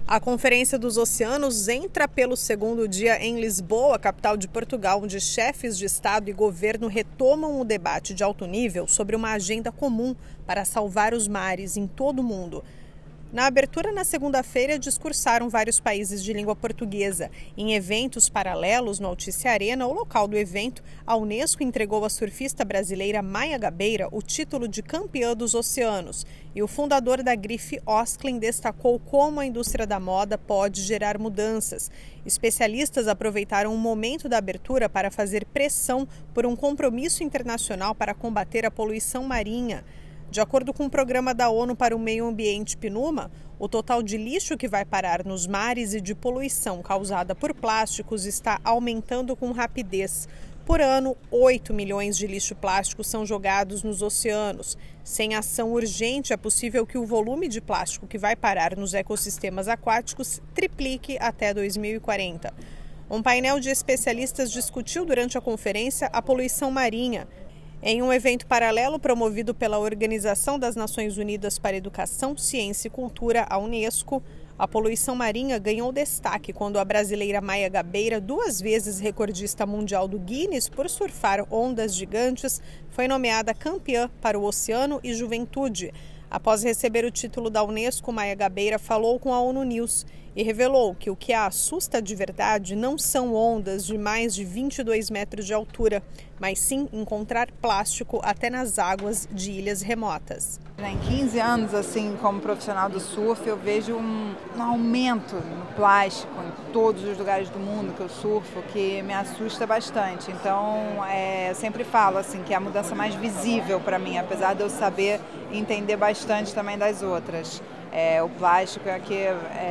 A Conferência dos Oceanos entra pelo segundo dia em Lisboa, capital de Portugal, onde chefes de Estado e governo retomam o debate de alto nível sobre uma agenda comum para salvar os mares em todo o mundo. Na abertura, na segunda-feira, discursaram vários países de língua portuguesa. Em eventos paralelos no Altice Arena, o local do evento, a Unesco entregou à surfista brasileira Maia Gabeira o título de campeã dos oceanos. E o fundador da grife Osklin destacou como a indústria da moda pode gerar mudanças. Especialistas aproveitaram o momento da abertura para fazer pressão por um compromisso internacional para combater a poluição marinha. De acordo com o Programa da ONU para o Meio Ambiente PNUMA, o total de lixo que vai parar nos mares e de poluição causada por plásticos está aumentando com rapidez. Por ano, 8 milhões de lixo plástico são jogados nos oceanos. Sem ação urgente, é possível que o volume de plástico que vai parar nos ecossistemas aquáticos triplique até 2040. Um painel de especialistas discutiu durante a conferência a poluição marinha. Em um evento paralelo promovido pela Organização das Nações Unidas para Educação, Ciência e Cultura, a Unesco, a poluição marinha ganhou destaque quando a brasileira Maia Gabeira, 2 vezes recordista mundial do Guinness por surfar ondas gigantes, foi nomeada campeã para o Oceano e Juventude. Após receber o título da Unesco, Maia Gabeira falou com a ONU News e revelou que o que a assusta de verdade não são ondas de mais de 22 metros de altura, mas sim encontrar plástico até nas águas de ilhas remotas. Em 15 anos, assim, como profissional do surf, eu vejo um aumento no plástico em todos os lugares do mundo que eu surfo, que me assusta bastante. Então, eu sempre falo assim, que é a mudança mais visível para mim, apesar de eu saber e entender bastante também das outras. O plástico é que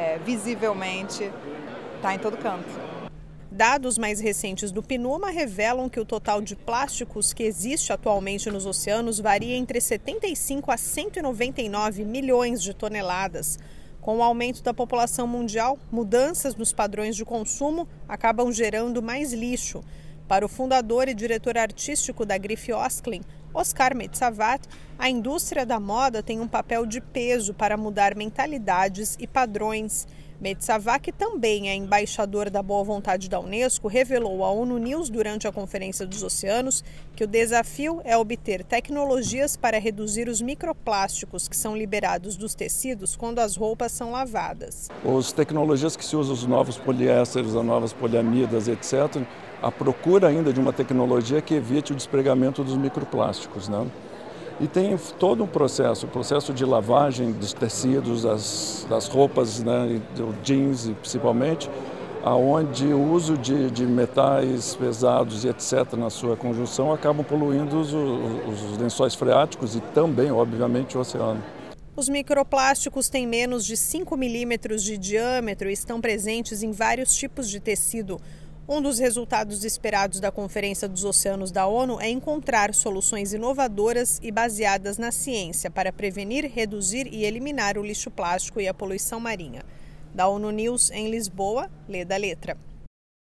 visivelmente está em todo canto. Dados mais recentes do PNUMA revelam que o total de plásticos que existe atualmente nos oceanos varia entre 75 a 199 milhões de toneladas. Com o aumento da população mundial, mudanças nos padrões de consumo acabam gerando mais lixo. Para o fundador e diretor artístico da grife Osklin, Oscar Metsavat, a indústria da moda tem um papel de peso para mudar mentalidades e padrões. Metsavat, que também é embaixador da boa vontade da Unesco, revelou à ONU News durante a Conferência dos Oceanos que o desafio é obter tecnologias para reduzir os microplásticos que são liberados dos tecidos quando as roupas são lavadas. As tecnologias que se usam, os novos poliésteres, as novas poliamidas, etc., a procura ainda de uma tecnologia que evite o despregamento dos microplásticos, né? E tem todo um processo, o processo de lavagem dos tecidos, das roupas, né, do jeans principalmente, onde o uso de metais pesados e etc. na sua conjunção acabam poluindo os lençóis freáticos e também, obviamente, o oceano. Os microplásticos têm menos de 5 milímetros de diâmetro e estão presentes em vários tipos de tecido. Um dos resultados esperados da Conferência dos Oceanos da ONU é encontrar soluções inovadoras e baseadas na ciência para prevenir, reduzir e eliminar o lixo plástico e a poluição marinha. Da ONU News em Lisboa, Leda Letra.